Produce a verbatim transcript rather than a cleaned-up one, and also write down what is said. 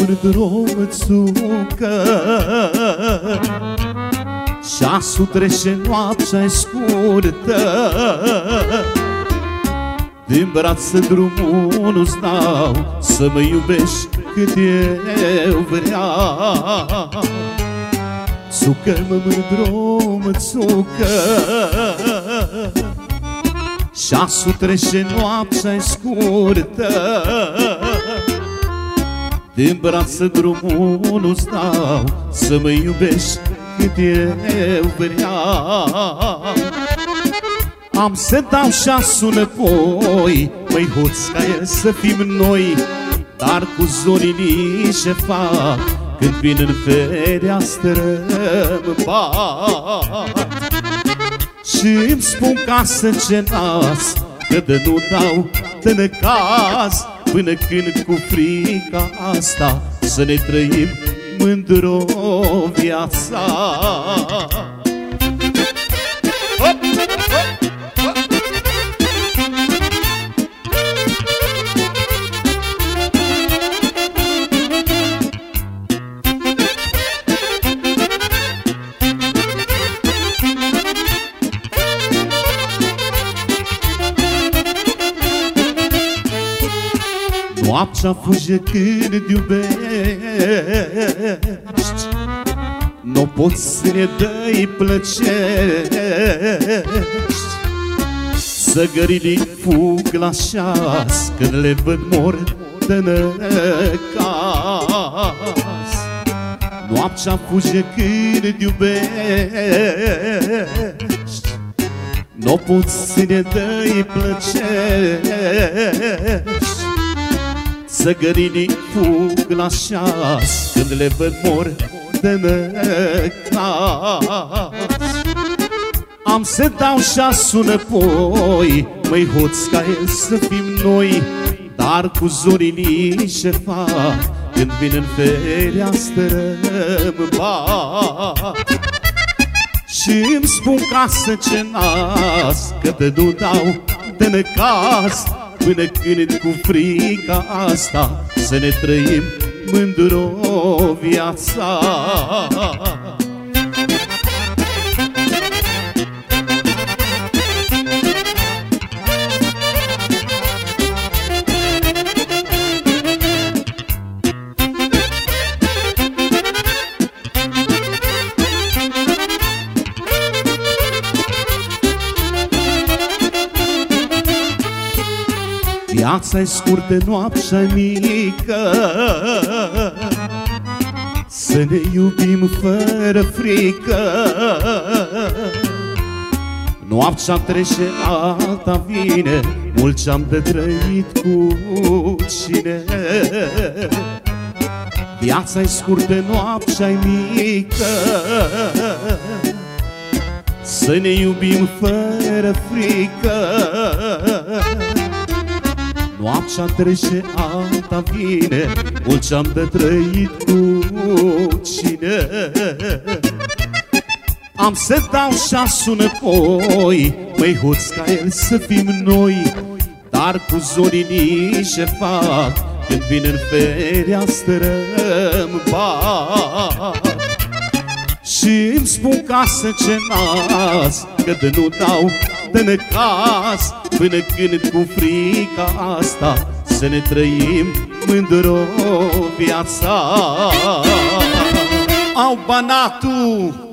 mândroțucă, ceasul trece, noaptea-i scurtă, din brațe drumul nu-ți dau, să mă iubești cât eu vreau. Țucă-mă, mândro-mă, țucă, ceasul trece, noaptea-i scurtă, din brațe drumul nu-ți dau, să mă iubești cât eu vreau. Am să dau ceasul înapoi, măi hoț, ca el să fim noi, dar cu zorii ce fac când vin în fereastră-mi bat. Și-mi spun ca să cenas, că de nu dau de necaz, până când cu frica asta să ne trăim mândro viața. Hop, hop, hop. Noaptea fuge când iubești, n-o poți să ne dai plăcești. Zăgărilii fug la șas, când le văd mor de năcaz. Noaptea fuge când iubești, n-o poți să ne dai plăcești. Zăgărinii fug la șas, când le văd mor de necaz. Am să dau ceasul înapoi, măi hoț, ca el să fim noi, dar cu zorii ce fac când vin în fereastră-mi bat. Și-mi spun ca să cenas, că te nu dau de necaz, până când cu frica asta să ne trăim mândro viața. Viața-i scurtă, noaptea-i mică, să ne iubim fără frică. Noaptea trece, alta vine, mult ce-am de trăit cu cine. Viața-i scurtă, noaptea-i mică, să ne iubim fără frică. Noaptea trece, alta vine, mult ce-am de trăit cu cine. Am să dau ceasul înapoi, măi hoț, ca el să fim noi, dar cu zorii ce fac când vin în fereastră-mi bat. Și-mi spun ca să cenas, că de nu dau de necaz, până când cu frica asta să ne trăim mândro viața. Au Banatul!